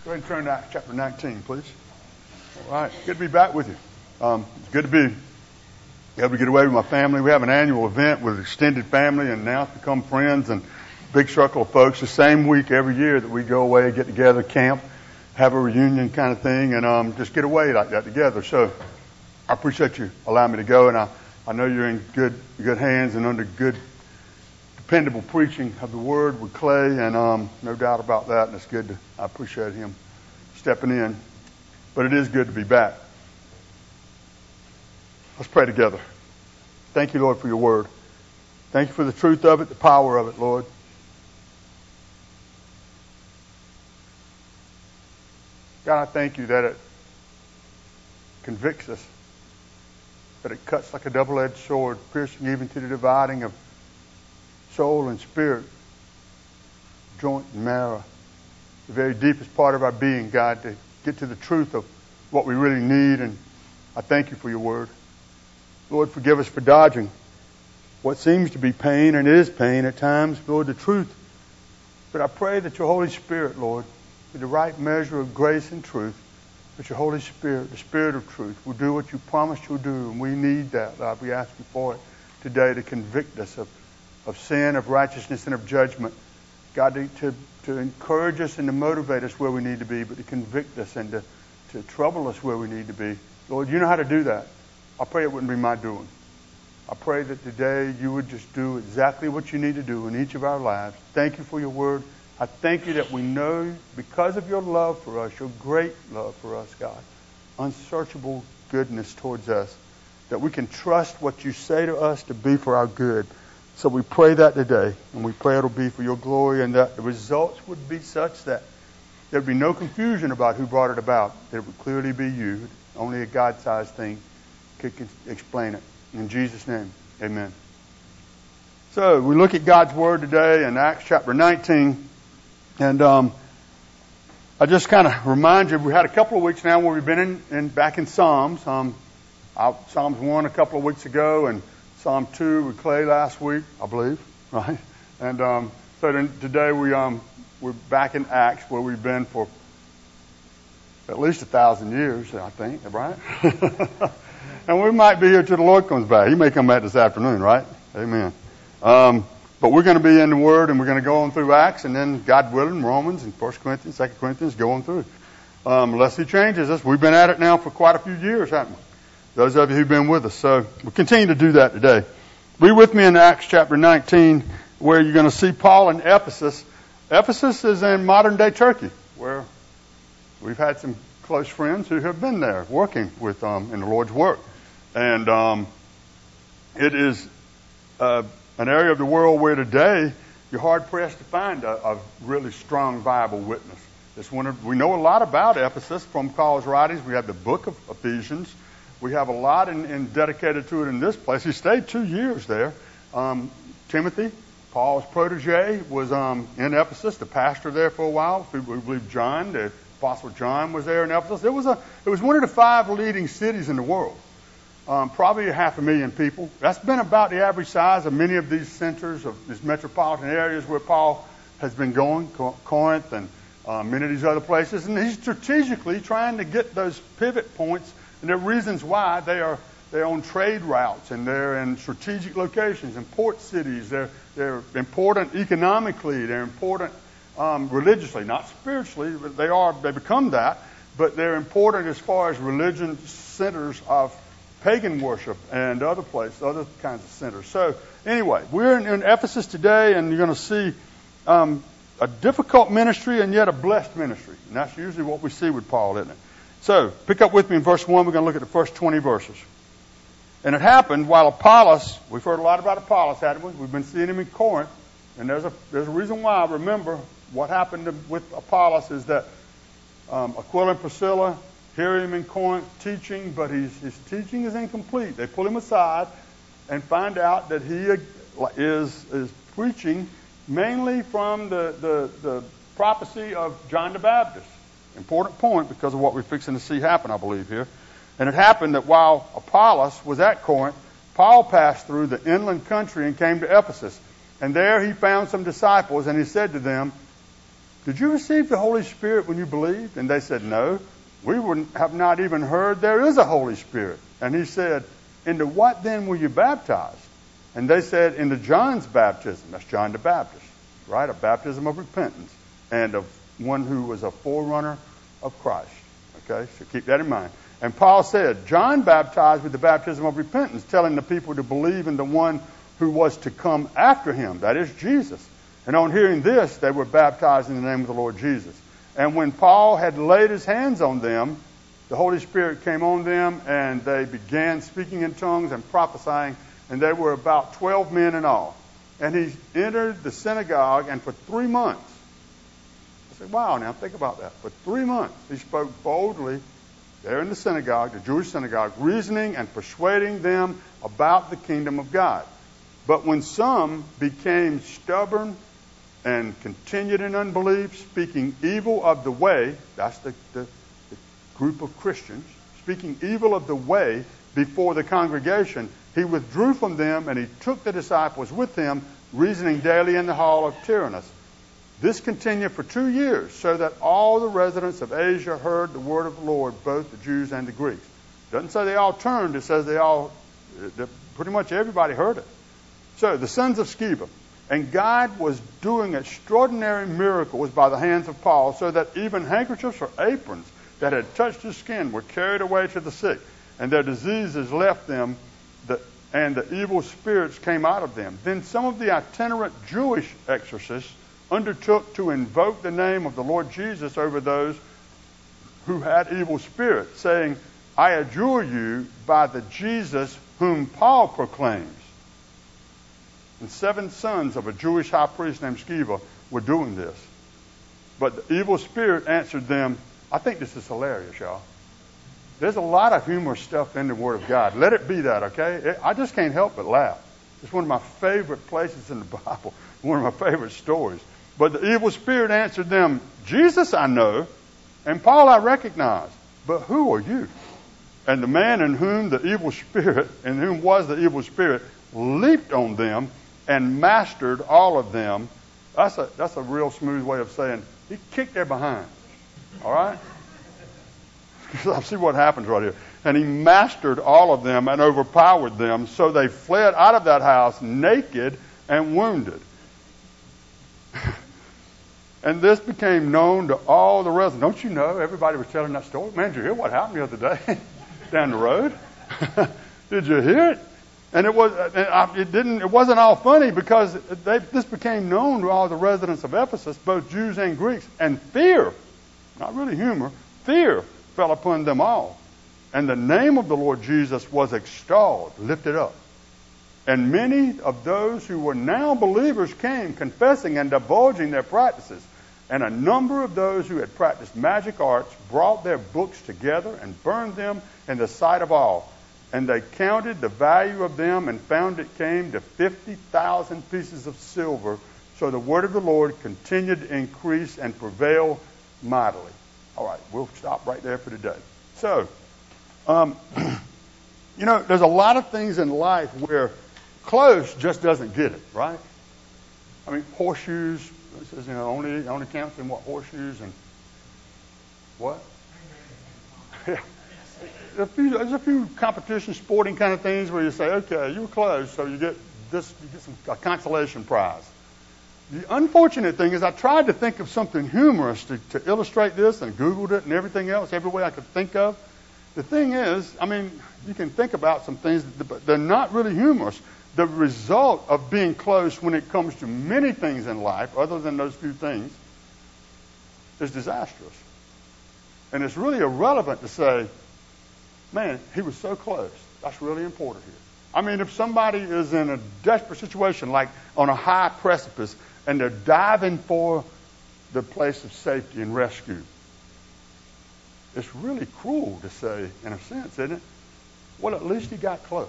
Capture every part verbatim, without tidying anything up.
Go ahead and turn to Acts chapter nineteen, please. All right. Good to be back with you. Um, it's good to be able to get away with my family. We have an annual event with extended family, and now it's become friends and big circle of folks. The same week every year that we go away, get together, camp, have a reunion kind of thing, and um, just get away like that together. So I appreciate you allowing me to go, and I, I know you're in good good hands and under good, dependable preaching of the Word with Clay, and um, no doubt about that, and it's good to, I appreciate him stepping in. But it is good to be back. Let's pray together. Thank you, Lord, for your Word. Thank you for the truth of it, the power of it, Lord. God, I thank you that it convicts us, that it cuts like a double-edged sword, piercing even to the dividing of soul and spirit, joint and marrow, the very deepest part of our being, God, to get to the truth of what we really need. And I thank you for your Word. Lord, forgive us for dodging what seems to be pain, and it is pain at times, Lord, the truth. But I pray that your Holy Spirit, Lord, with the right measure of grace and truth, that your Holy Spirit, the Spirit of truth, will do what you promised you'll do. And we need that, God. We ask you for it today to convict us of, of sin, of righteousness, and of judgment. God, to, to, to encourage us and to motivate us where we need to be, but to convict us and to, to trouble us where we need to be. Lord, you know how to do that. I pray it wouldn't be my doing. I pray that today you would just do exactly what you need to do in each of our lives. Thank you for your Word. I thank you that we know, because of your love for us, your great love for us, God, unsearchable goodness towards us, that we can trust what you say to us to be for our good. So we pray that today, and we pray it'll be for your glory, and that the results would be such that there would be no confusion about who brought it about. That it would clearly be you. Only a God-sized thing could explain it. In Jesus' name, amen. So we look at God's Word today in Acts chapter nineteen. And um, I just kind of remind you, we had a couple of weeks now where we've been in, in back in Psalms. Um, I, Psalms one a couple of weeks ago, and Psalm two with Clay last week, I believe, right? And um, so then today we um, we're back in Acts, where we've been for at least a thousand years, I think, right? And we might be here till the Lord comes back. He may come back this afternoon, right? Amen. Um, But we're going to be in the Word, and we're going to go on through Acts, and then, God willing, Romans and First Corinthians, Second Corinthians, go on through. Um, unless He changes us. We've been at it now for quite a few years, haven't we? Those of you who've been with us. So we'll continue to do that today. Be with me in Acts chapter nineteen, where you're going to see Paul in Ephesus. Ephesus is in modern-day Turkey, where we've had some close friends who have been there working with um, in the Lord's work. And um, it is... Uh, an area of the world where today you're hard-pressed to find a, a really strong Bible witness. It's one of, we know a lot about Ephesus from Paul's writings. We have the book of Ephesians. We have a lot in, in dedicated to it in this place. He stayed two years there. Um, Timothy, Paul's protege, was um, in Ephesus, the pastor there for a while. We, we believe John, the Apostle John, was there in Ephesus. It was, a, it was one of the five leading cities in the world. Um, probably a half a million people. That's been about the average size of many of these centers, of these metropolitan areas where Paul has been going, Corinth and uh, many of these other places. And he's strategically trying to get those pivot points, and there are reasons why. They are they're on trade routes, and they're in strategic locations, in port cities. They're they're important economically. They're important um, religiously, not spiritually, but they are. They become that. But they're important as far as religion centers of pagan worship and other places, other kinds of centers. So anyway, we're in, in Ephesus today, and you're going to see um, a difficult ministry and yet a blessed ministry. And that's usually what we see with Paul, isn't it? So pick up with me in verse one. We're going to look at the first twenty verses. And it happened while Apollos, we've heard a lot about Apollos, haven't we? We've been seeing him in Corinth. And there's a there's a reason why. Remember, what happened to, with Apollos is that um, Aquila and Priscilla hear him in Corinth teaching, but he's, his teaching is incomplete. They pull him aside and find out that he is is preaching mainly from the, the, the prophecy of John the Baptist. Important point because of what we're fixing to see happen, I believe, here. And it happened that while Apollos was at Corinth, Paul passed through the inland country and came to Ephesus. And there he found some disciples, and he said to them, did you receive the Holy Spirit when you believed? And they said, no, we wouldn't have not even heard there is a Holy Spirit. And he said, into what then were you baptized? And they said, into John's baptism. That's John the Baptist, right? A baptism of repentance and of one who was a forerunner of Christ. Okay, so keep that in mind. And Paul said, John baptized with the baptism of repentance, telling the people to believe in the one who was to come after him, that is Jesus. And on hearing this, they were baptized in the name of the Lord Jesus. And when Paul had laid his hands on them, the Holy Spirit came on them, and they began speaking in tongues and prophesying, and they were about twelve men in all. And he entered the synagogue, and for three months, I said, wow, now think about that. For three months, he spoke boldly there in the synagogue, the Jewish synagogue, reasoning and persuading them about the kingdom of God. But when some became stubborn and continued in unbelief, speaking evil of the way, that's the, the, the group of Christians, speaking evil of the way before the congregation, he withdrew from them, and he took the disciples with him, reasoning daily in the hall of Tyrannus. This continued for two years, so that all the residents of Asia heard the word of the Lord, both the Jews and the Greeks. It doesn't say they all turned, it says they all, pretty much everybody heard it. So, the sons of Sceva. And God was doing extraordinary miracles by the hands of Paul, so that even handkerchiefs or aprons that had touched his skin were carried away to the sick, and their diseases left them, the, and the evil spirits came out of them. Then some of the itinerant Jewish exorcists undertook to invoke the name of the Lord Jesus over those who had evil spirits, saying, I adjure you by the Jesus whom Paul proclaims. And seven sons of a Jewish high priest named Sceva were doing this. But the evil spirit answered them. I think this is hilarious, y'all. There's a lot of humorous stuff in the Word of God. Let it be that, okay? It, I just can't help but laugh. It's one of my favorite places in the Bible, one of my favorite stories. But the evil spirit answered them, Jesus I know, and Paul I recognize, but who are you? And the man in whom the evil spirit, in whom was the evil spirit, leaped on them and mastered all of them. That's a that's a real smooth way of saying he kicked their behind. All right? See what happens right here. And he mastered all of them and overpowered them, so they fled out of that house naked and wounded. And this became known to all the residents. Don't you know? Everybody was telling that story. Man, did you hear what happened the other day down the road? Did you hear it? And it was it didn't it wasn't all funny, because they, this became known to all the residents of Ephesus, both Jews and Greeks, and fear, not really humor, fear fell upon them all. And the name of the Lord Jesus was extolled, lifted up. And many of those who were now believers came, confessing and divulging their practices. And a number of those who had practiced magic arts brought their books together and burned them in the sight of all. And they counted the value of them and found it came to fifty thousand pieces of silver. So the word of the Lord continued to increase and prevail mightily. All right, we'll stop right there for today. So, um, you know, there's a lot of things in life where close just doesn't get it, right? I mean, horseshoes, it says, you know, only, only counts in what, horseshoes and what? Yeah. A few, there's a few competition sporting kind of things where you say, okay, you were close, so you get this, you get some a consolation prize. The unfortunate thing is I tried to think of something humorous to, to illustrate this, and Googled it and everything else, every way I could think of. The thing is, I mean, you can think about some things, but they're not really humorous. The result of being close when it comes to many things in life, other than those few things, is disastrous. And it's really irrelevant to say, man, he was so close. That's really important here. I mean, if somebody is in a desperate situation, like on a high precipice, and they're diving for the place of safety and rescue, it's really cruel to say, in a sense, isn't it? Well, at least he got close.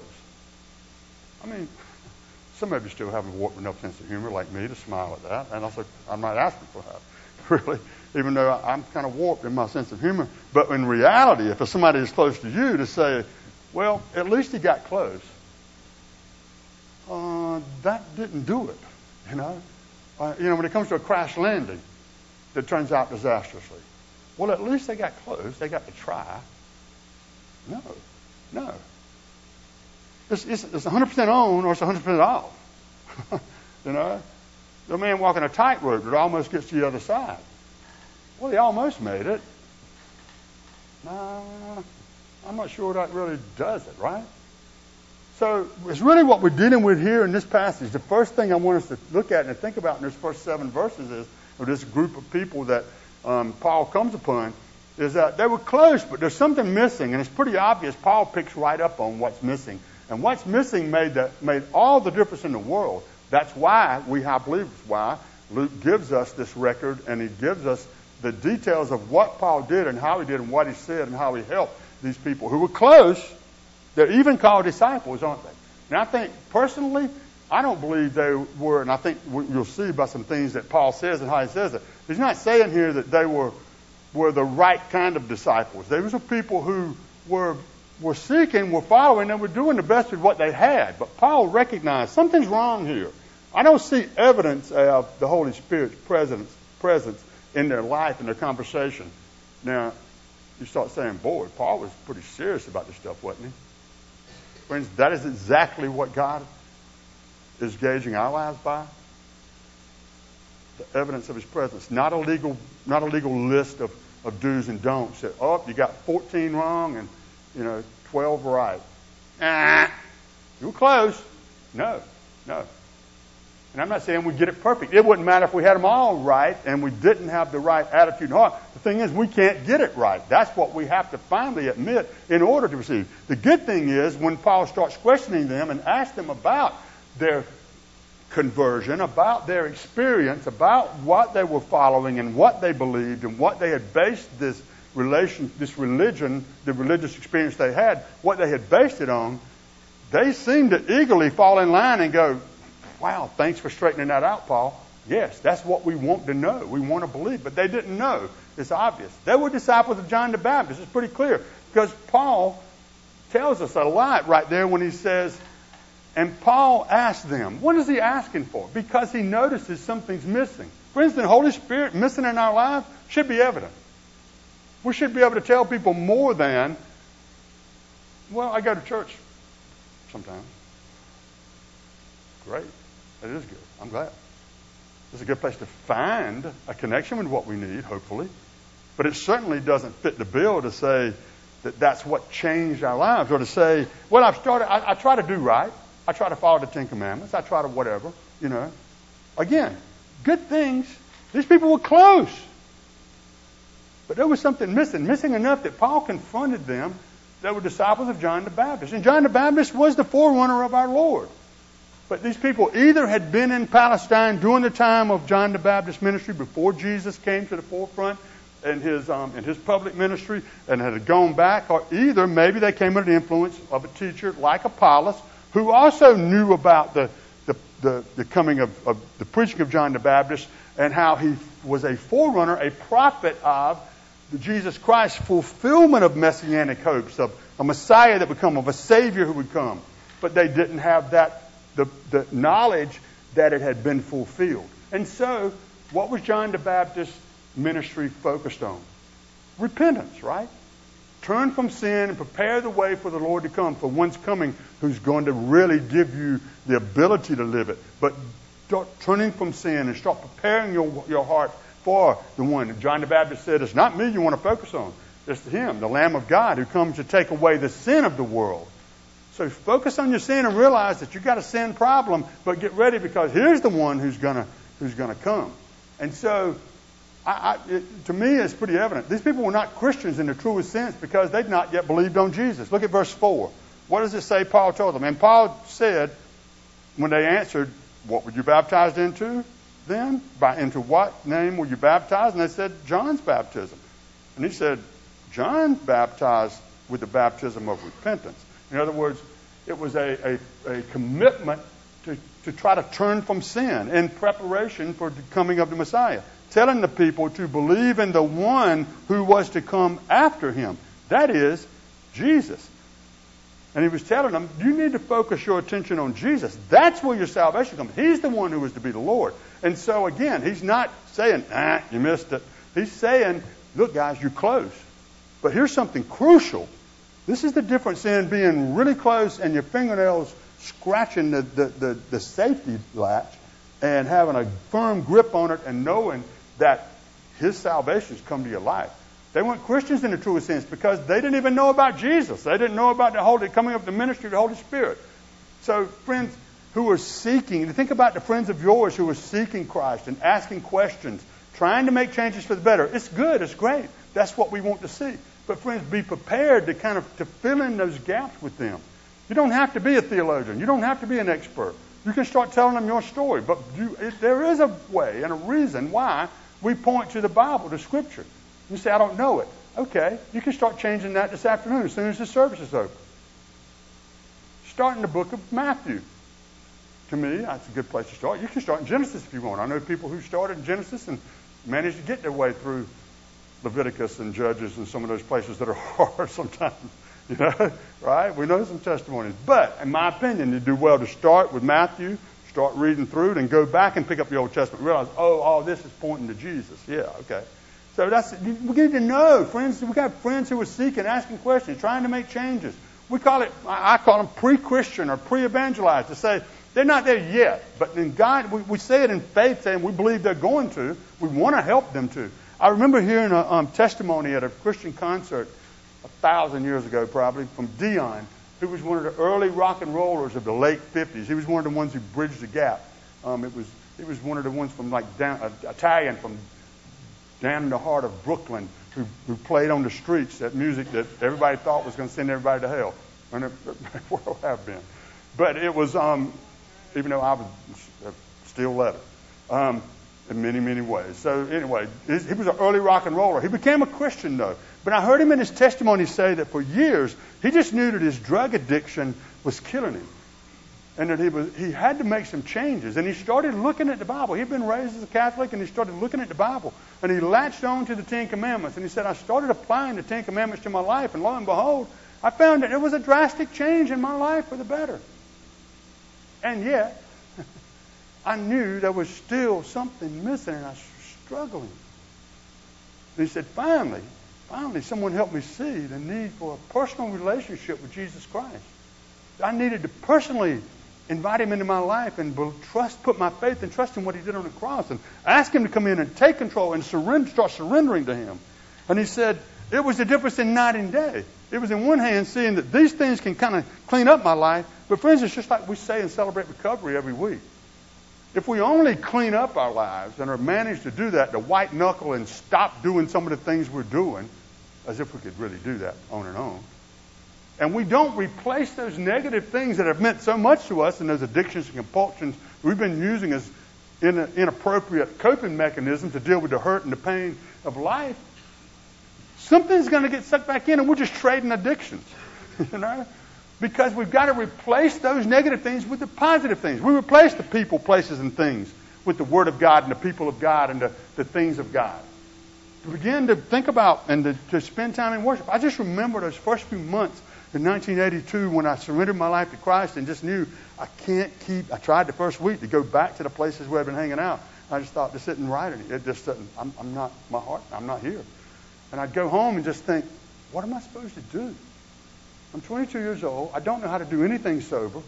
I mean, some of you still have a warped enough sense of humor like me to smile at that, and also I'm not asking for that, really, even though I'm kind of warped in my sense of humor. But in reality, if somebody is close to you, to say, well, at least he got close, uh, that didn't do it, you know. Uh, you know, when it comes to a crash landing, that turns out disastrously. Well, at least they got close. They got to try. No, no. It's, it's, it's one hundred percent on or it's one hundred percent off. You know? The man walking a tightrope that almost gets to the other side. Well, he almost made it. Nah, I'm not sure that really does it, right? So it's really what we're dealing with here in this passage. The first thing I want us to look at and think about in this first seven verses is, of this group of people that um, Paul comes upon, is that they were close, but there's something missing, and it's pretty obvious. Paul picks right up on what's missing. And what's missing made, the, made all the difference in the world. That's why we, I believe it's why Luke gives us this record, and he gives us the details of what Paul did and how he did and what he said and how he helped these people who were close. They're even called disciples, aren't they? And I think, personally, I don't believe they were, and I think you'll see by some things that Paul says and how he says it. He's not saying here that they were were the right kind of disciples. They were people who were were seeking, were following, and were doing the best with what they had. But Paul recognized something's wrong here. I don't see evidence of the Holy Spirit's presence, presence in their life and their conversation. Now, you start saying, boy, Paul was pretty serious about this stuff, wasn't he? Friends, that is exactly what God is gauging our lives by. The evidence of his presence. Not a legal, not a legal list of, of do's and don'ts. That, oh, you got fourteen wrong and, you know, twelve right. Ah, you were close. No, no. And I'm not saying we get it perfect. It wouldn't matter if we had them all right and we didn't have the right attitude and heart. The thing is, we can't get it right. That's what we have to finally admit in order to receive. The good thing is, when Paul starts questioning them and asks them about their conversion, about their experience, about what they were following and what they believed and what they had based this relation, this religion, the religious experience they had, what they had based it on, they seem to eagerly fall in line and go, wow, thanks for straightening that out, Paul. Yes, that's what we want to know. We want to believe. But they didn't know. It's obvious. They were disciples of John the Baptist. It's pretty clear. Because Paul tells us a lot right there when he says, and Paul asked them. What is he asking for? Because he notices something's missing. Friends, the Holy Spirit missing in our lives should be evident. We should be able to tell people more than, well, I go to church sometimes. Great. That is good. I'm glad. It's a good place to find a connection with what we need, hopefully. But it certainly doesn't fit the bill to say that that's what changed our lives, or to say, well, I've started, I, I try to do right. I try to follow the Ten Commandments. I try to whatever, you know. Again, good things. These people were close. But there was something missing, missing enough that Paul confronted them. They were disciples of John the Baptist. And John the Baptist was the forerunner of our Lord. But these people either had been in Palestine during the time of John the Baptist's ministry, before Jesus came to the forefront in his um, in his public ministry, and had gone back, or either maybe they came under the influence of a teacher like Apollos, who also knew about the the, the, the coming of, of the preaching of John the Baptist, and how he was a forerunner, a prophet of the Jesus Christ, fulfillment of messianic hopes, of a Messiah that would come, of a Savior who would come. But they didn't have that The, the knowledge that it had been fulfilled. And so, what was John the Baptist's ministry focused on? Repentance, right? Turn from sin and prepare the way for the Lord to come, for one's coming who's going to really give you the ability to live it. But start turning from sin and start preparing your, your heart for the one. And John the Baptist said, it's not me you want to focus on. It's him, the Lamb of God, who comes to take away the sin of the world. So focus on your sin and realize that you've got a sin problem, but get ready, because here's the one who's gonna who's gonna come. And so, I, I, it, to me, it's pretty evident. These people were not Christians in the truest sense because they'd not yet believed on Jesus. Look at verse four. What does it say Paul told them? And Paul said, when they answered, what were you baptized into then? By into what name were you baptized? And they said, John's baptism. And he said, John baptized with the baptism of repentance. In other words, it was a, a, a commitment to, to try to turn from sin in preparation for the coming of the Messiah. Telling the people to believe in the one who was to come after him. That is, Jesus. And he was telling them, you need to focus your attention on Jesus. That's where your salvation comes. He's the one who is to be the Lord. And so, again, he's not saying, ah, you missed it. He's saying, look, guys, you're close. But here's something crucial. This is the difference in being really close and your fingernails scratching the, the, the, the safety latch and having a firm grip on it and knowing that his salvation's come to your life. They weren't Christians in the truest sense because they didn't even know about Jesus. They didn't know about the Holy, coming up the ministry of the Holy Spirit. So, friends who are seeking, think about the friends of yours who are seeking Christ and asking questions, trying to make changes for the better. It's good. It's great. That's what we want to see. But, friends, be prepared to kind of to fill in those gaps with them. You don't have to be a theologian. You don't have to be an expert. You can start telling them your story. But you, it, there is a way and a reason why we point to the Bible, to Scripture. You say, I don't know it. Okay, you can start changing that this afternoon as soon as the service is over. Start in the book of Matthew. To me, that's a good place to start. You can start in Genesis if you want. I know people who started in Genesis and managed to get their way through Leviticus and Judges and some of those places that are hard sometimes. You know, right? We know some testimonies. But, in my opinion, you do well to start with Matthew, start reading through it, and go back and pick up the Old Testament. Realize, oh, all this is pointing to Jesus. Yeah, okay. So that's, we need to know, friends. We got friends who are seeking, asking questions, trying to make changes. We call it, I call them pre-Christian or pre-evangelized, to say they're not there yet. But in God, we, we say it in faith, saying we believe they're going to. We want to help them to. I remember hearing a um, testimony at a Christian concert a thousand years ago, probably, from Dion, who was one of the early rock and rollers of the late fifties. He was one of the ones who bridged the gap. Um, it was he was one of the ones from like down, uh, Italian from down in the heart of Brooklyn, who, who played on the streets that music that everybody thought was going to send everybody to hell, and it, it will have been. But it was, um, even though I was a steel letter, um, in many, many ways. So anyway, he was an early rock and roller. He became a Christian, though. But I heard him in his testimony say that for years, he just knew that his drug addiction was killing him. And that he was he had to make some changes. And he started looking at the Bible. He'd been raised as a Catholic, and he started looking at the Bible. And he latched on to the Ten Commandments. And he said, I started applying the Ten Commandments to my life. And lo and behold, I found that there was a drastic change in my life for the better. And yet, I knew there was still something missing, and I was struggling. And he said, finally, finally, someone helped me see the need for a personal relationship with Jesus Christ. I needed to personally invite him into my life and trust, put my faith and trust in what he did on the cross, and ask him to come in and take control and surrender, start surrendering to him. And he said, it was the difference in night and day. It was in one hand seeing that these things can kind of clean up my life, but friends, it's just like we say and celebrate recovery every week. If we only clean up our lives and are managed to do that, to white knuckle and stop doing some of the things we're doing, as if we could really do that on and on, and we don't replace those negative things that have meant so much to us and those addictions and compulsions we've been using as in inappropriate coping mechanisms to deal with the hurt and the pain of life, something's going to get sucked back in, and we're just trading addictions, you know? Because we've got to replace those negative things with the positive things. We replace the people, places, and things with the Word of God and the people of God and the, the things of God. To begin to think about and to, to spend time in worship. I just remember those first few months in nineteen eighty-two when I surrendered my life to Christ and just knew I can't keep, I tried the first week to go back to the places where I've been hanging out. I just thought to sit and write it. It just doesn't, I'm, I'm not, my heart, I'm not here. And I'd go home and just think, what am I supposed to do? I'm twenty-two years old. I don't know how to do anything sober.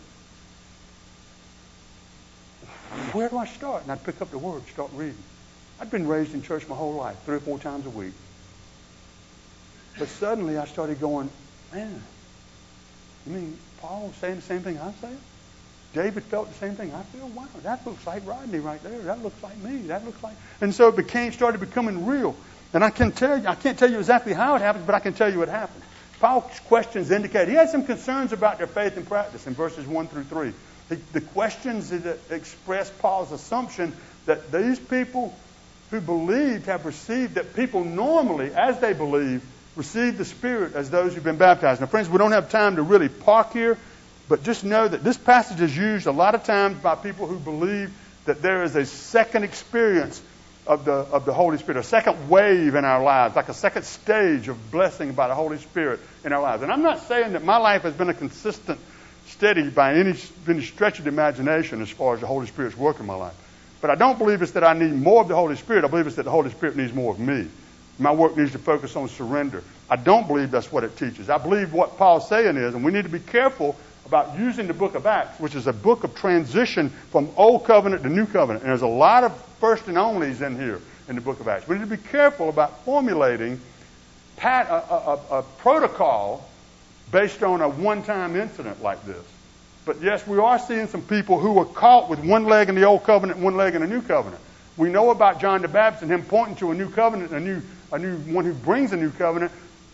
Where do I start? And I'd pick up the Word, start reading. I'd been raised in church my whole life, three or four times a week. But suddenly I started going, man, you mean Paul was saying the same thing I'm saying? David felt the same thing I feel? Wow, that looks like Rodney right there. That looks like me. That looks like... And so it became, started becoming real. And I can tell you, I can't tell you exactly how it happens, but I can tell you what happened. Paul's questions indicate he had some concerns about their faith and practice in verses one through three. The, the questions that express Paul's assumption that these people who believed have received, that people normally, as they believe, receive the Spirit as those who've been baptized. Now, friends, we don't have time to really park here, but just know that this passage is used a lot of times by people who believe that there is a second experience of the of the Holy Spirit, a second wave in our lives, like a second stage of blessing by the Holy Spirit in our lives. And I'm not saying that my life has been a consistent, steady by any, any stretch of the imagination as far as the Holy Spirit's work in my life. But I don't believe it's that I need more of the Holy Spirit. I believe it's that the Holy Spirit needs more of me. My work needs to focus on surrender. I don't believe that's what it teaches. I believe what Paul's saying is, and we need to be careful about using the book of Acts, which is a book of transition from Old Covenant to New Covenant. And there's a lot of first and onlys in here in the book of Acts. We need to be careful about formulating pat, a, a, a protocol based on a one-time incident like this. But yes, we are seeing some people who were caught with one leg in the Old Covenant and one leg in the New Covenant. We know about John the Baptist and him pointing to a new covenant, a new, a new one who brings a new covenant,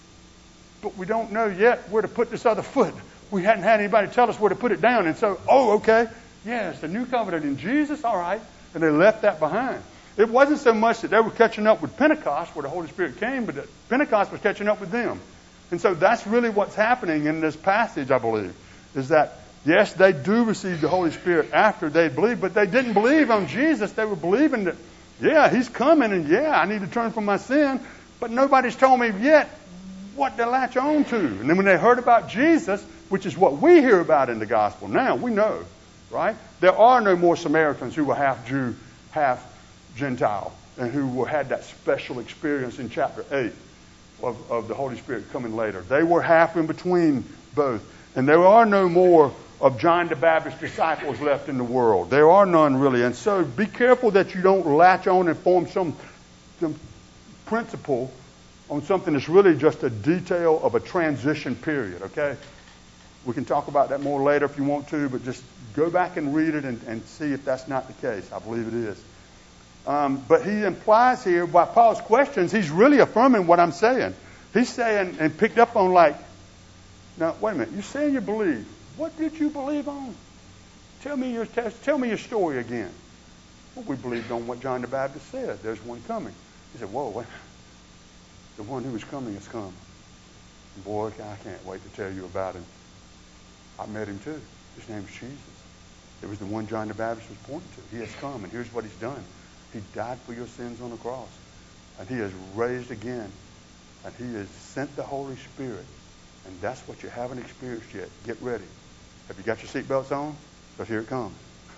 but we don't know yet where to put this other foot. We hadn't had anybody tell us where to put it down. And so, oh, okay, yes, the new covenant in Jesus, all right. And they left that behind. It wasn't so much that they were catching up with Pentecost, where the Holy Spirit came, but that Pentecost was catching up with them. And so that's really what's happening in this passage, I believe, is that, yes, they do receive the Holy Spirit after they believe, but they didn't believe on Jesus. They were believing that, yeah, he's coming, and yeah, I need to turn from my sin, but nobody's told me yet what to latch on to. And then when they heard about Jesus, which is what we hear about in the gospel now, we know, right? There are no more Samaritans who were half Jew, half Gentile, and who had that special experience in chapter eight of, of the Holy Spirit coming later. They were half in between both. And there are no more of John the Baptist's disciples left in the world. There are none really. And so be careful that you don't latch on and form some, some principle on something that's really just a detail of a transition period, okay? We can talk about that more later if you want to, but just go back and read it and, and see if that's not the case. I believe it is. Um, but he implies here, by Paul's questions, he's really affirming what I'm saying. He's saying, and picked up on like, now, wait a minute, you're saying you believe. What did you believe on? Tell me your test, tell me your story again. Well, we believed on what John the Baptist said. There's one coming. He said, whoa, wait. The one who is coming has come. And boy, I can't wait to tell you about him. I met him too. His name's Jesus. It was the one John the Baptist was pointing to. He has come, and here's what he's done. He died for your sins on the cross. And he has raised again. And he has sent the Holy Spirit. And that's what you haven't experienced yet. Get ready. Have you got your seatbelts on? Because here it comes.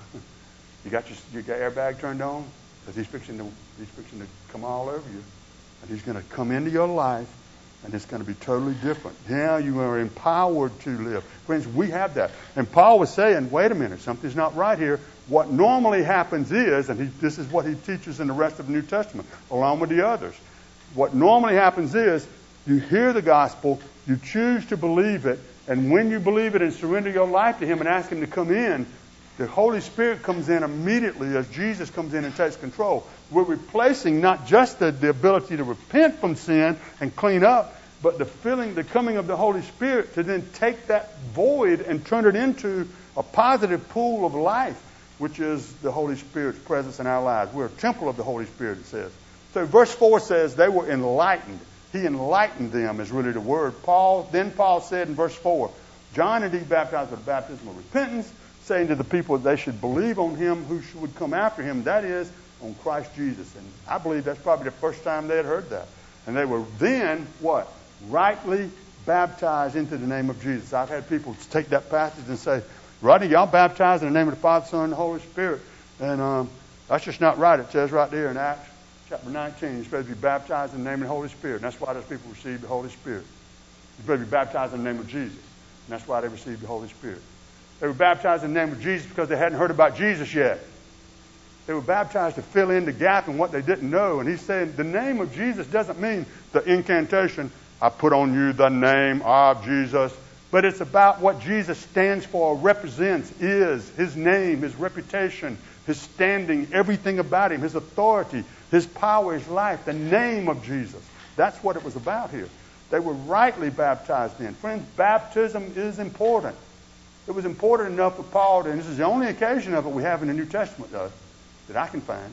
you got your, you got your airbag turned on? Because he's fixing to he's fixing to come all over you. And he's going to come into your life, and it's going to be totally different. Now you are empowered to live. Friends, we have that. And Paul was saying, wait a minute, something's not right here. What normally happens is, and he, this is what he teaches in the rest of the New Testament, along with the others. What normally happens is, you hear the gospel, you choose to believe it, and when you believe it and surrender your life to him and ask him to come in, the Holy Spirit comes in immediately as Jesus comes in and takes control. We're replacing not just the, the ability to repent from sin and clean up, but the filling, the coming of the Holy Spirit to then take that void and turn it into a positive pool of life, which is the Holy Spirit's presence in our lives. We're a temple of the Holy Spirit, it says. So verse four says they were enlightened. He enlightened them is really the word. Paul, then Paul said in verse four, John indeed baptized with the baptism of repentance, saying to the people that they should believe on him who would come after him, that is, on Christ Jesus. And I believe that's probably the first time they had heard that. And they were then, what? Rightly baptized into the name of Jesus. I've had people take that passage and say, Rodney, y'all baptized in the name of the Father, Son, and the Holy Spirit. And um, that's just not right. It says right there in Acts chapter nineteen, you're supposed to be baptized in the name of the Holy Spirit. And that's why those people received the Holy Spirit. You're supposed to be baptized in the name of Jesus. And that's why they received the Holy Spirit. They were baptized in the name of Jesus because they hadn't heard about Jesus yet. They were baptized to fill in the gap in what they didn't know. And he's saying the name of Jesus doesn't mean the incantation, I put on you the name of Jesus. But it's about what Jesus stands for, represents, is, his name, his reputation, his standing, everything about him, his authority, his power, his life, the name of Jesus. That's what it was about here. They were rightly baptized in. Friends, baptism is important. It was important enough for Paul, to, and this is the only occasion of it we have in the New Testament, though, that I can find,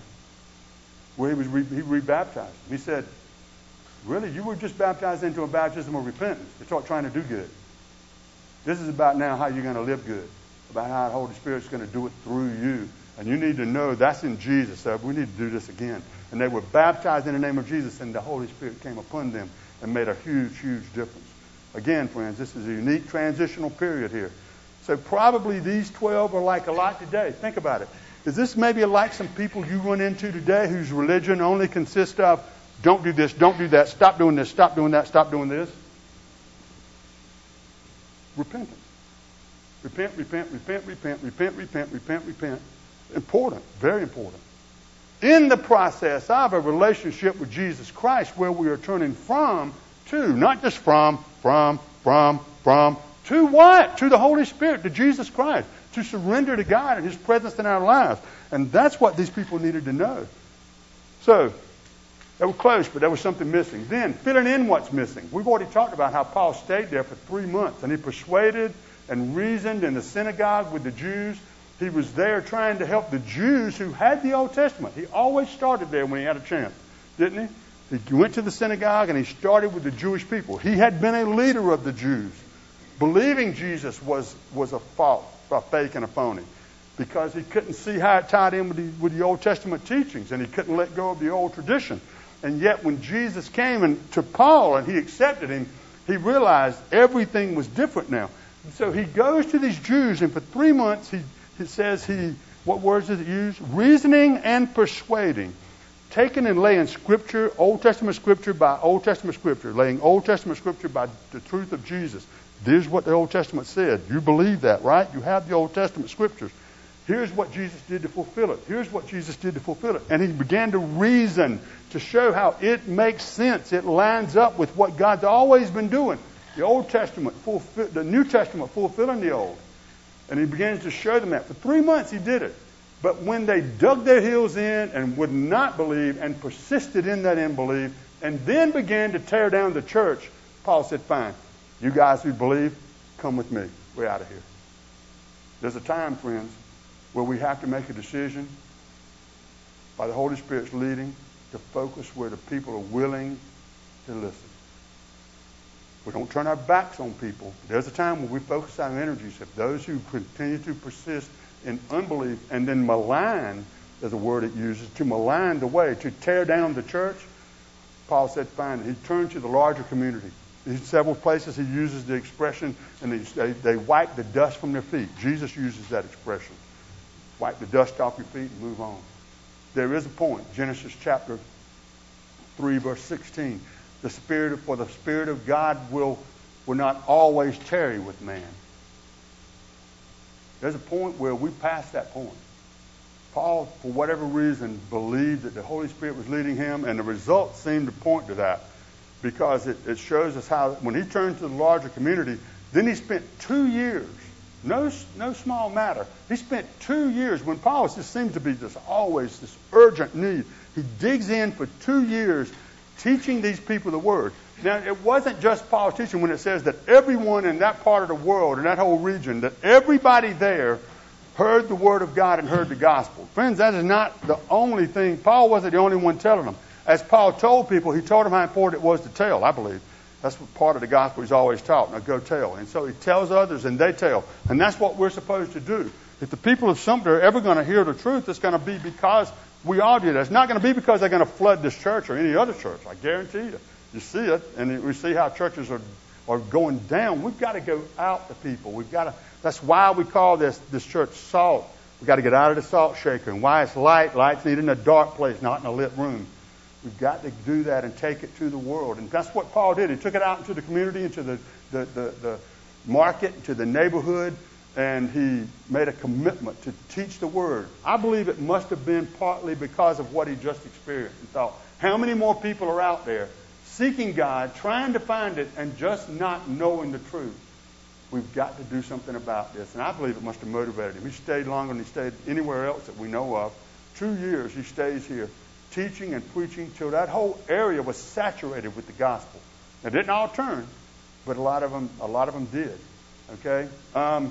where he was re, he rebaptized. He said, really, you were just baptized into a baptism of repentance. It's not trying to do good. This is about now how you're going to live good, about how the Holy Spirit's going to do it through you. And you need to know that's in Jesus. So we need to do this again. And they were baptized in the name of Jesus, and the Holy Spirit came upon them and made a huge, huge difference. Again, friends, this is a unique transitional period here. So probably these twelve are like a lot today. Think about it. Is this maybe like some people you run into today whose religion only consists of don't do this, don't do that, stop doing this, stop doing that, stop doing this? Repentance. Repent, repent, repent, repent, repent, repent, repent, repent. Important, very important. In the process of a relationship with Jesus Christ where we are turning from to, not just from, from, from, from, to what? To the Holy Spirit, to Jesus Christ, to surrender to God and His presence in our lives. And that's what these people needed to know. So, they were close, but there was something missing. Then, filling in what's missing. We've already talked about how Paul stayed there for three months, and he persuaded and reasoned in the synagogue with the Jews. He was there trying to help the Jews who had the Old Testament. He always started there when he had a chance, didn't he? He went to the synagogue and he started with the Jewish people. He had been a leader of the Jews, believing Jesus was, was a false, a fake and a phony, because he couldn't see how it tied in with the, with the Old Testament teachings, and he couldn't let go of the old tradition. And yet when Jesus came and to Paul and he accepted him, he realized everything was different now. And so he goes to these Jews, and for three months he It says he, what words does it use? Reasoning and persuading. Taking and laying Scripture, Old Testament Scripture by Old Testament Scripture. Laying Old Testament Scripture by the truth of Jesus. This is what the Old Testament said. You believe that, right? You have the Old Testament Scriptures. Here's what Jesus did to fulfill it. Here's what Jesus did to fulfill it. And he began to reason to show how it makes sense. It lines up with what God's always been doing. The Old Testament, fulfill, the New Testament fulfilling the Old. And he begins to show them that. For three months he did it. But when they dug their heels in and would not believe and persisted in that unbelief and then began to tear down the church, Paul said, fine, you guys who believe, come with me. We're out of here. There's a time, friends, where we have to make a decision by the Holy Spirit's leading to focus where the people are willing to listen. We don't turn our backs on people. There's a time when we focus our energies. If those who continue to persist in unbelief and then malign, there's a word it uses, to malign the way, to tear down the church, Paul said, fine. He turned to the larger community. In several places he uses the expression, and they, they wipe the dust from their feet. Jesus uses that expression. Wipe the dust off your feet and move on. There is a point. Genesis chapter three, verse sixteen. The Spirit of, for the Spirit of God will, will not always tarry with man. There's a point where we pass that point. Paul, for whatever reason, believed that the Holy Spirit was leading him, and the results seem to point to that, because it, it shows us how when he turned to the larger community, then he spent two years, no, no small matter, he spent two years, when Paul just seems to be just always this urgent need, he digs in for two years teaching these people the Word. Now, it wasn't just Paul's teaching when it says that everyone in that part of the world, in that whole region, that everybody there heard the Word of God and heard the gospel. Friends, that is not the only thing. Paul wasn't the only one telling them. As Paul told people, he told them how important it was to tell, I believe. That's what part of the gospel he's always taught. Now go tell. And so he tells others and they tell. And that's what we're supposed to do. If the people of Sumter are ever going to hear the truth, it's going to be because we all do that. It's not going to be because they're going to flood this church or any other church. I guarantee you. You see it, and we see how churches are are going down. We've got to go out to people. We've got to. That's why we call this this church salt. We've got to get out of the salt shaker. And why it's light. Light's needed in a dark place, not in a lit room. We've got to do that and take it to the world. And that's what Paul did. He took it out into the community, into the the the, the market, into the neighborhood. And he made a commitment to teach the Word. I believe it must have been partly because of what he just experienced. And thought, how many more people are out there seeking God, trying to find it, and just not knowing the truth? We've got to do something about this. And I believe it must have motivated him. He stayed longer than he stayed anywhere else that we know of. Two years he stays here teaching and preaching till that whole area was saturated with the gospel. It didn't all turn, but a lot of them, a lot of them did. Okay? Um,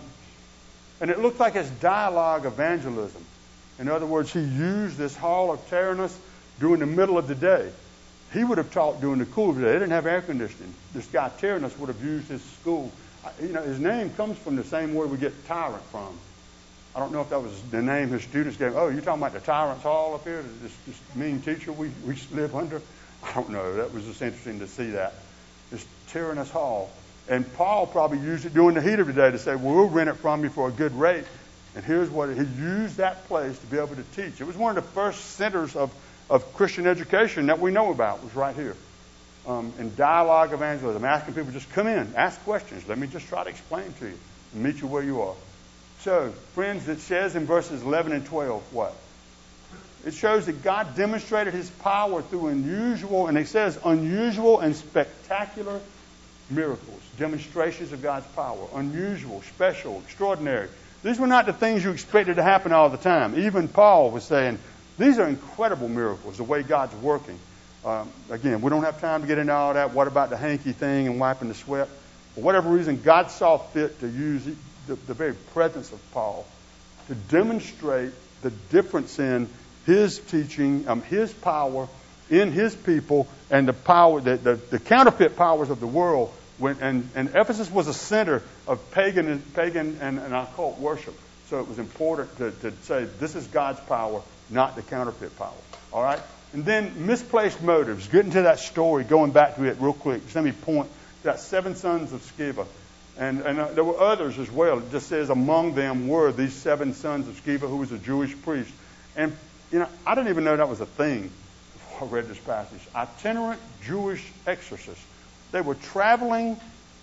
And it looked like his dialogue evangelism. In other words, he used this hall of Tyrannus during the middle of the day. He would have taught during the cool of the day. They didn't have air conditioning. This guy Tyrannus would have used his school. You know, his name comes from the same word we get tyrant from. I don't know if that was the name his students gave. Oh, you're talking about the Tyrant's Hall up here, this, this mean teacher we, we live under? I don't know. That was just interesting to see that. This Tyrannus Hall. And Paul probably used it during the heat of the day to say, well, we'll rent it from you for a good rate. And here's what he used that place to be able to teach. It was one of the first centers of, of Christian education that we know about, was right here. Um, in dialogue evangelism, asking people just come in, ask questions. Let me just try to explain to you and meet you where you are. So, friends, it says in verses eleven and twelve what? It shows that God demonstrated his power through unusual, and it says unusual and spectacular miracles, demonstrations of God's power, unusual, special, extraordinary. These were not the things you expected to happen all the time. Even Paul was saying, these are incredible miracles, the way God's working. Um, again, we don't have time to get into all that. What about the hanky thing and wiping the sweat? For whatever reason, God saw fit to use the, the very presence of Paul to demonstrate the difference in his teaching, um, his power in his people, and the power, the, the, the counterfeit powers of the world. When, and, and Ephesus was a center of pagan and, pagan and, and occult worship. So it was important to, to say this is God's power, not the counterfeit power. All right? And then misplaced motives. Getting to that story, going back to it real quick. Just let me point to that seven sons of Sceva. And, and uh, there were others as well. It just says among them were these seven sons of Sceva, who was a Jewish priest. And, you know, I didn't even know that was a thing before I read this passage. Itinerant Jewish exorcists. They were traveling.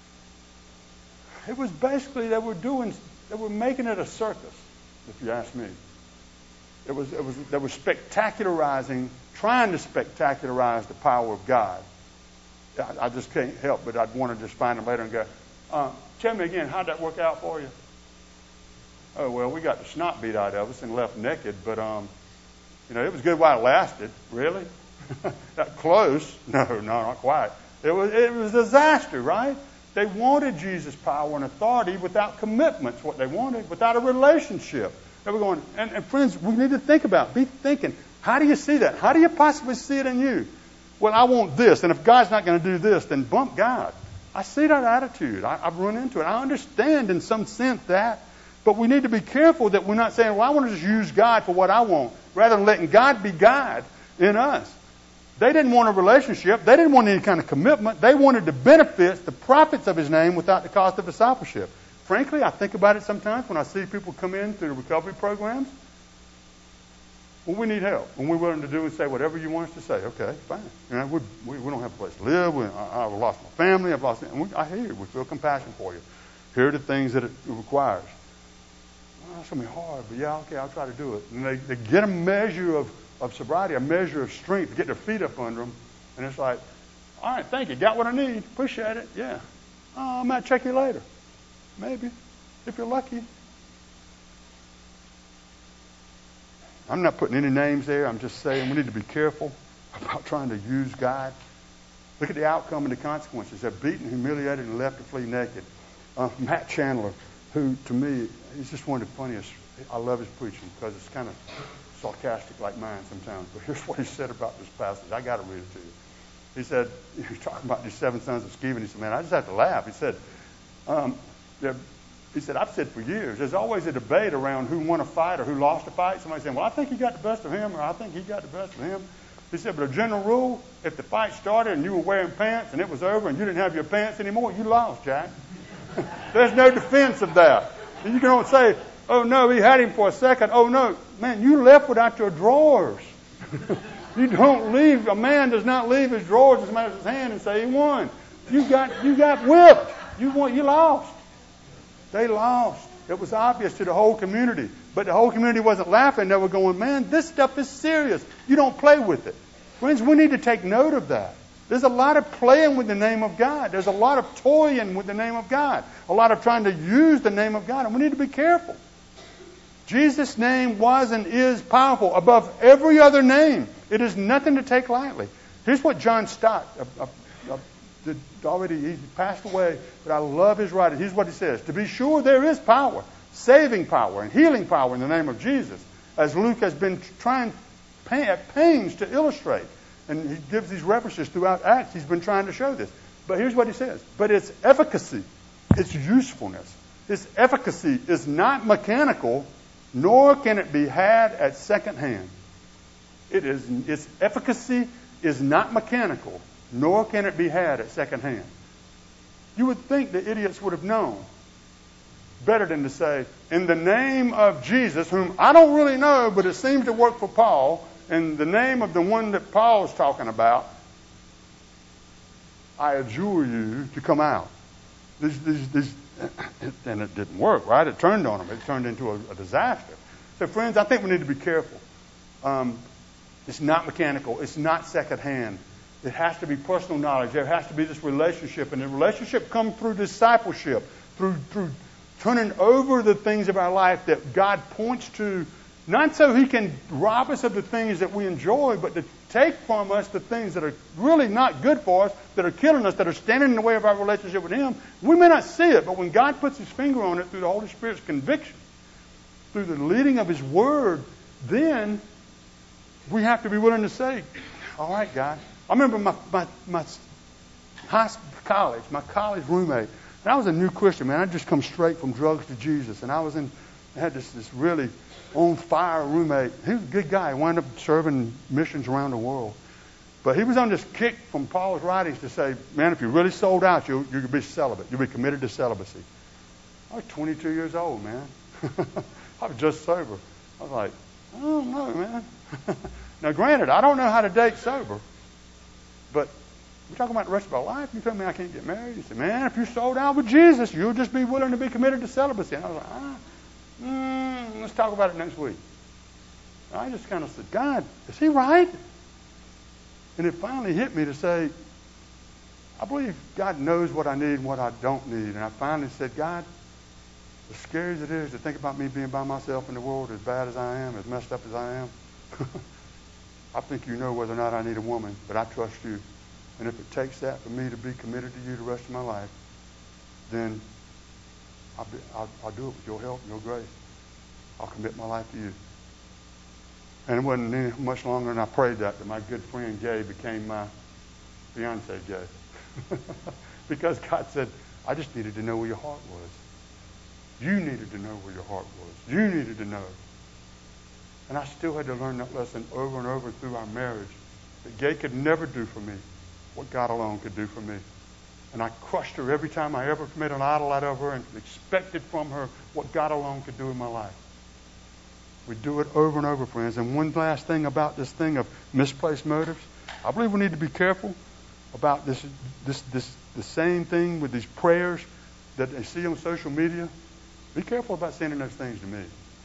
It was basically, they were doing, they were making it a circus, if you ask me. It was, it was, they were spectacularizing, trying to spectacularize the power of God. I, I just can't help, but I'd want to just find them later and go, uh, tell me again, how'd that work out for you? Oh, well, we got the snot beat out of us and left naked, but, um, you know, it was good while it lasted. Really? That close? No, no, not quite. It was, it was a disaster, right? They wanted Jesus' power and authority without commitments, what they wanted, without a relationship. They were going, and, and friends, we need to think about, be thinking, how do you see that? How do you possibly see it in you? Well, I want this, and if God's not going to do this, then bump God. I see that attitude. I, I've run into it. I understand in some sense that, but we need to be careful that we're not saying, well, I want to just use God for what I want, rather than letting God be God in us. They didn't want a relationship. They didn't want any kind of commitment. They wanted the benefits, the profits of his name without the cost of discipleship. Frankly, I think about it sometimes when I see people come in through the recovery programs. Well, we need help. And we're willing to do and say whatever you want us to say. Okay, fine. You know, we, we, we don't have a place to live. We, I, I've lost my family. I've lost. And we, I hear you. We feel compassion for you. Here are the things that it requires. Well, it's going to be hard, but yeah, okay, I'll try to do it. And they, they get a measure of, of sobriety, a measure of strength, get their feet up under them. And it's like, all right, thank you. Got what I need. Appreciate it. Yeah. Oh, I might check you later. Maybe, if you're lucky. I'm not putting any names there. I'm just saying we need to be careful about trying to use God. Look at the outcome and the consequences. They're beaten, humiliated, and left to flee naked. Uh, Matt Chandler, who to me, he's just one of the funniest. I love his preaching because it's kind of sarcastic like mine sometimes. But here's what he said about this passage. I got to read it to you. He said, he was talking about these seven sons of Sceva. He said, man, I just have to laugh. He said, um, he said, I've said for years, there's always a debate around who won a fight or who lost a fight. Somebody saying, well, I think he got the best of him, or I think he got the best of him. He said, but a general rule, if the fight started and you were wearing pants and it was over and you didn't have your pants anymore, you lost, Jack. There's no defense of that. And you can say, oh, no, he had him for a second. Oh, no, man, you left without your drawers. You don't leave, a man does not leave his drawers as much as his hand and say he won. You got, you got whipped. You won, you lost. They lost. It was obvious to the whole community. But the whole community wasn't laughing. They were going, man, this stuff is serious. You don't play with it. Friends, we need to take note of that. There's a lot of playing with the name of God. There's a lot of toying with the name of God. A lot of trying to use the name of God. And we need to be careful. Jesus' name was and is powerful above every other name. It is nothing to take lightly. Here's what John Stott, a, a, a, did already, he passed away, but I love his writing. Here's what he says. To be sure, there is power, saving power and healing power in the name of Jesus, as Luke has been trying at pains to illustrate. And he gives these references throughout Acts. He's been trying to show this. But here's what he says. But its efficacy, its usefulness, its efficacy is not mechanical nor can it be had at second hand. It is, its efficacy is not mechanical, nor can it be had at second hand. You would think the idiots would have known better than to say, in the name of Jesus, whom I don't really know, but it seems to work for Paul, in the name of the one that Paul's talking about, I adjure you to come out. These, these, these, and it didn't work, right? It turned on them. It turned into a, a disaster. So, friends, I think we need to be careful. Um, it's not mechanical. It's not secondhand. It has to be personal knowledge. There has to be this relationship. And the relationship comes through discipleship, through, through turning over the things of our life that God points to, not so he can rob us of the things that we enjoy, but to take from us the things that are really not good for us, that are killing us, that are standing in the way of our relationship with him. We may not see it, but when God puts his finger on it through the Holy Spirit's conviction, through the leading of his word, then we have to be willing to say, all right, God. I remember my, my, my high college, my college roommate, and I was a new Christian, man. I'd just come straight from drugs to Jesus. And I was in, I had this, this really on fire roommate. He was a good guy. He wound up serving missions around the world. But he was on this kick from Paul's writings to say, man, if you're really sold out, you you could be celibate. You'll be committed to celibacy. I was twenty-two years old, man. I was just sober. I was like, I don't know, man. Now, granted, I don't know how to date sober. But we're talking about the rest of our life. You tell me I can't get married. You say, man, if you're sold out with Jesus, you'll just be willing to be committed to celibacy. And I was like, ah, mm, let's talk about it next week. And I just kind of said, God, is he right? And it finally hit me to say, I believe God knows what I need and what I don't need. And I finally said, God, as scary as it is to think about me being by myself in the world, as bad as I am, as messed up as I am, I think you know whether or not I need a woman, but I trust you. And if it takes that for me to be committed to you the rest of my life, then I'll, be, I'll, I'll do it with your help and your grace. I'll commit my life to you. And it wasn't any, much longer than I prayed that that my good friend Gay became my fiance Gay. Because God said, I just needed to know where your heart was. You needed to know where your heart was. You needed to know. And I still had to learn that lesson over and over through our marriage. That Gay could never do for me what God alone could do for me. And I crushed her every time I ever made an idol out of her and expected from her what God alone could do in my life. We do it over and over, friends. And one last thing about this thing of misplaced motives. I believe we need to be careful about this, this, this, the same thing with these prayers that they see on social media. Be careful about sending those things to me.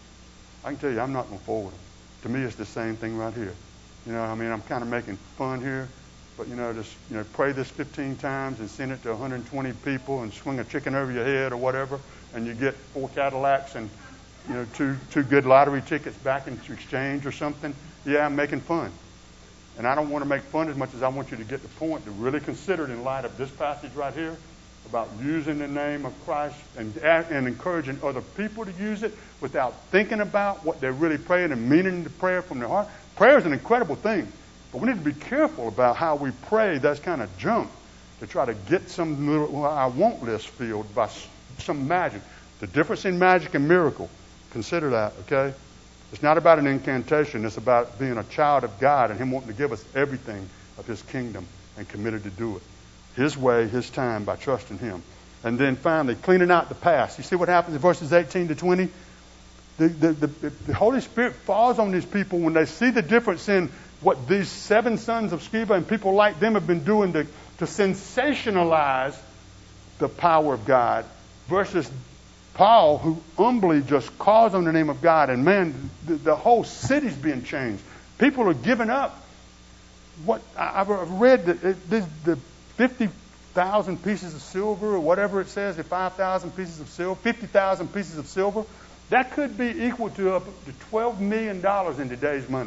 I can tell you, I'm not going to forward them. To me, it's the same thing right here. You know, I mean, I'm kind of making fun here, but, you know, just, you know, pray this fifteen times and send it to one hundred twenty people and swing a chicken over your head or whatever, and you get four Cadillacs and, you know, two, two good lottery tickets back into exchange or something. Yeah, I'm making fun. And I don't want to make fun as much as I want you to get the point to really consider it in light of this passage right here about using the name of Christ and, and encouraging other people to use it without thinking about what they're really praying and meaning the prayer from their heart. Prayer is an incredible thing, but we need to be careful about how we pray that's kind of junk to try to get some little well, I want list filled by some magic. The difference in magic and miracle, consider that, okay? It's not about an incantation. It's about being a child of God and him wanting to give us everything of his kingdom and committed to do it. His way, his time, by trusting him. And then finally, cleaning out the past. You see what happens in verses eighteen to twenty? The, the, the, the Holy Spirit falls on these people when they see the difference in what these seven sons of Sceva and people like them have been doing to, to sensationalize the power of God versus Paul, who humbly just calls on the name of God. And man, the, the whole city's being changed. People are giving up. What I've read that it, the, the fifty thousand pieces of silver or whatever it says, the five thousand pieces of silver, fifty thousand pieces of silver, that could be equal to up to twelve million dollars in today's money.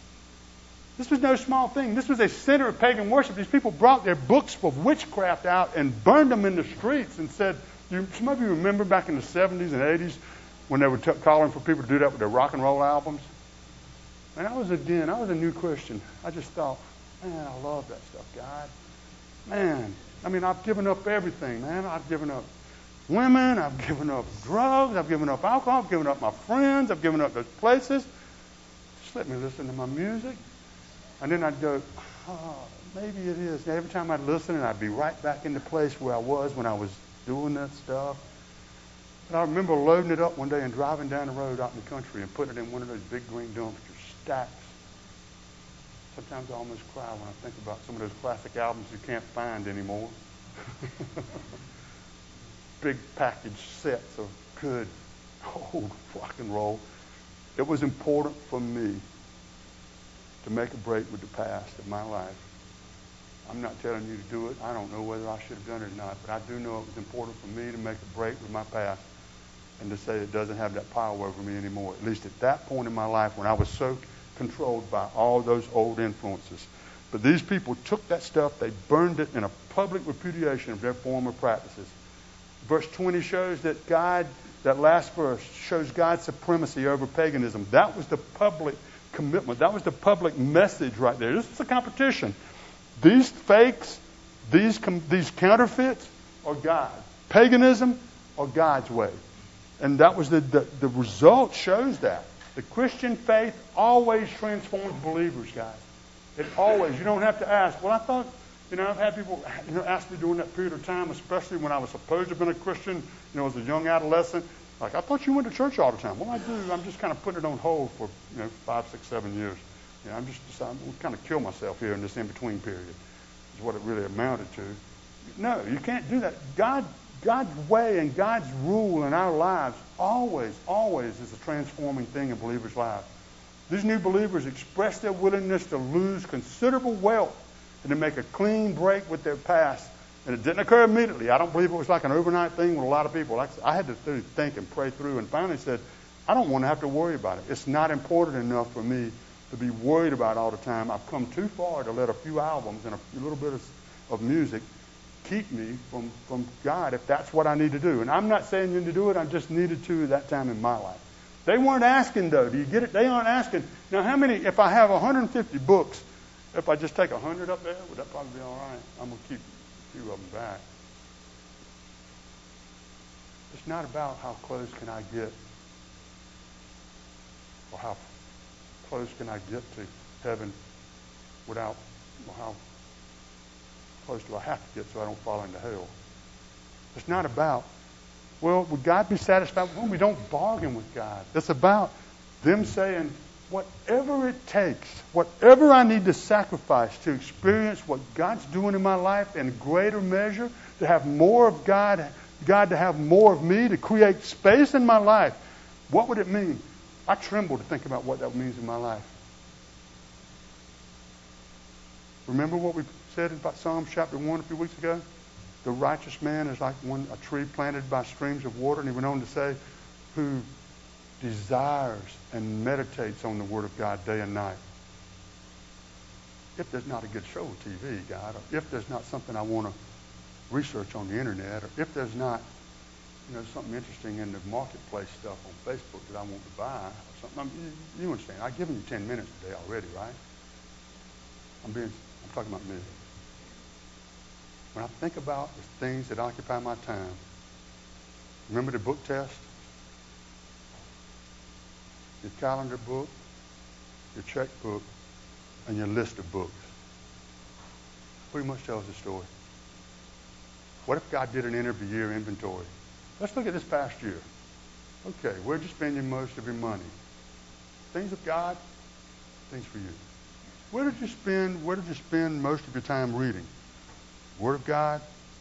This was no small thing. This was a center of pagan worship. These people brought their books of witchcraft out and burned them in the streets and said, you, some of you remember back in the seventies and eighties when they were t- calling for people to do that with their rock and roll albums? And I was, again, I was a new Christian. I just thought, man, I love that stuff, God. Man, I mean, I've given up everything, man. I've given up women. I've given up drugs. I've given up alcohol. I've given up my friends. I've given up those places. Just let me listen to my music. And then I'd go, oh, maybe it is. And every time I'd listen, and I'd be right back in the place where I was when I was doing that stuff. And I remember loading it up one day and driving down the road out in the country and putting it in one of those big green dumpsters, stacks. Sometimes I almost cry when I think about some of those classic albums you can't find anymore. Big package sets of good old rock and roll. It was important for me to make a break with the past of my life. I'm not telling you to do it. I don't know whether I should have done it or not, but I do know it was important for me to make a break with my past and to say it doesn't have that power over me anymore, at least at that point in my life when I was so controlled by all those old influences. But these people took that stuff, they burned it in a public repudiation of their former practices. Verse twenty shows that God, that last verse, shows God's supremacy over paganism. That was the public commitment. That was the public message right there. This is a competition. These fakes, these com- these counterfeits are God. Paganism are God's way. And that was the, the, the result shows that. The Christian faith always transforms believers, guys. It always. You don't have to ask. Well, I thought, you know, I've had people, you know, ask me during that period of time, especially when I was supposed to have been a Christian, you know, as a young adolescent. Like, I thought you went to church all the time. Well, I do. I'm just kind of putting it on hold for, you know, five, six, seven years. You know, I'm just deciding, I'm kind of kill myself here in this in-between period, is what it really amounted to. No, you can't do that. God, God's way and God's rule in our lives always, always is a transforming thing in believers' lives. These new believers express their willingness to lose considerable wealth and to make a clean break with their past. And it didn't occur immediately. I don't believe it was like an overnight thing with a lot of people. I had to think and pray through and finally said, I don't want to have to worry about it. It's not important enough for me to be worried about all the time. I've come too far to let a few albums and a little bit of, of music keep me from, from God if that's what I need to do. And I'm not saying you need to do it. I just needed to at that time in my life. They weren't asking, though. Do you get it? They aren't asking. Now, how many, if I have one hundred fifty books, if I just take one hundred up there, would that probably be all right? I'm going to keep a few of them back. It's not about how close can I get or how close can I get to heaven without, or how close do I have to get so I don't fall into hell. It's not about, well, would God be satisfied? Well, we don't bargain with God. It's about them saying, whatever it takes, whatever I need to sacrifice to experience what God's doing in my life in greater measure, to have more of God, God to have more of me, to create space in my life, what would it mean? I tremble to think about what that means in my life. Remember what we said about Psalms chapter one a few weeks ago? The righteous man is like one a tree planted by streams of water, and he went on to say, who desires and meditates on the Word of God day and night. If there's not a good show on T V, God, or if there's not something I want to research on the internet, or if there's not, you know, something interesting in the marketplace stuff on Facebook that I want to buy, or something. I mean, you, you understand? I've given you ten minutes today already, right? I'm being, I'm talking about me. When I think about the things that occupy my time, remember the book test? Your calendar book, your checkbook, and your list of books. Pretty much tells the story. What if God did an end of the year inventory? Let's look at this past year. Okay, where'd you spend your most of your money? Things of God, things for you. Where did you spend, where did you spend most of your time reading? Word of God,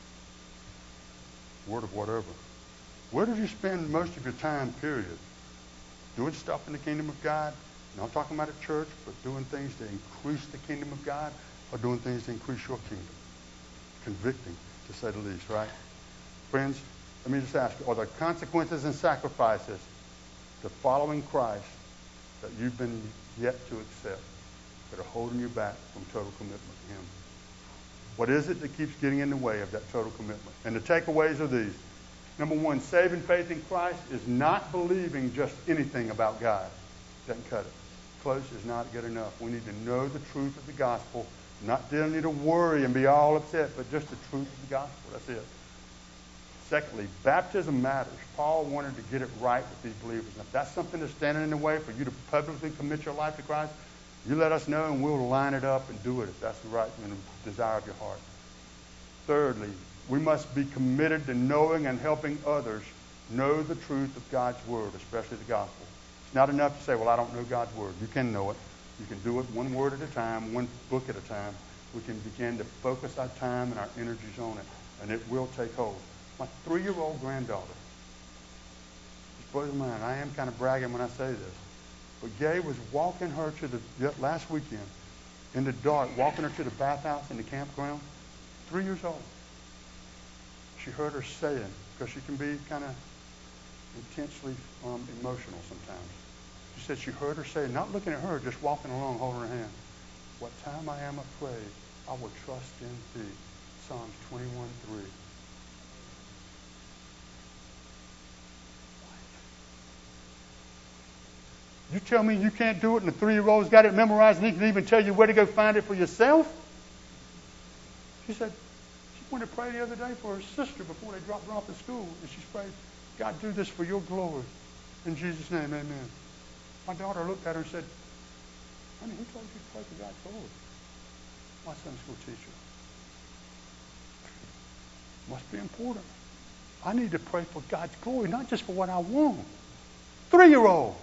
word of whatever. Where did you spend most of your time, period? Doing stuff in the kingdom of God? Not talking about a church, but doing things to increase the kingdom of God, or doing things to increase your kingdom? Convicting, to say the least, right? Friends, let me just ask you, are there consequences and sacrifices to following Christ that you've been yet to accept that are holding you back from total commitment to Him? What is it that keeps getting in the way of that total commitment? And the takeaways are these. Number one, saving faith in Christ is not believing just anything about God. Doesn't cut it. Close is not good enough. We need to know the truth of the gospel. Not still need to worry and be all upset, but just the truth of the gospel. That's it. Secondly, baptism matters. Paul wanted to get it right with these believers. And if that's something that's standing in the way for you to publicly commit your life to Christ, you let us know and we'll line it up and do it if that's the right and the desire of your heart. Thirdly, we must be committed to knowing and helping others know the truth of God's Word, especially the gospel. It's not enough to say, well, I don't know God's Word. You can know it. You can do it one word at a time, one book at a time. We can begin to focus our time and our energies on it, and it will take hold. My three-year-old granddaughter, it blows my mind. I am kind of bragging when I say this, but Gay was walking her to the, last weekend, in the dark, walking her to the bathhouse in the campground, three years old. She heard her saying, because she can be kind of intensely um, emotional sometimes. She said she heard her say, not looking at her, just walking along, holding her hand, what time I am afraid, I will trust in thee. Psalms twenty-one three. You tell me you can't do it and the three-year-old's got it memorized and he can even tell you where to go find it for yourself? She said she went to pray the other day for her sister before they dropped her off at school. And she prayed, God, do this for your glory. In Jesus' name, amen. My daughter looked at her and said, honey, who told you to pray for God's glory? My Sunday school teacher. Must be important. I need to pray for God's glory, not just for what I want. Three-year-old.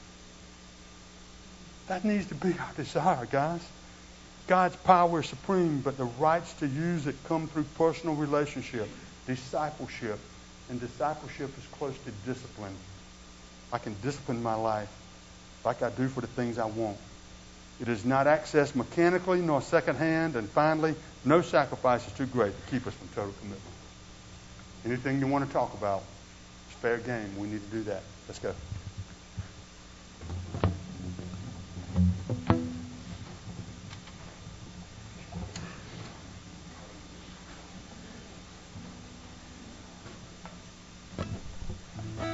That needs to be our desire, guys. God's power is supreme, but the rights to use it come through personal relationship, discipleship. And discipleship is close to discipline. I can discipline my life like I do for the things I want. It is not accessed mechanically nor secondhand. And finally, no sacrifice is too great to keep us from total commitment. Anything you want to talk about, it's fair game. We need to do that. Let's go.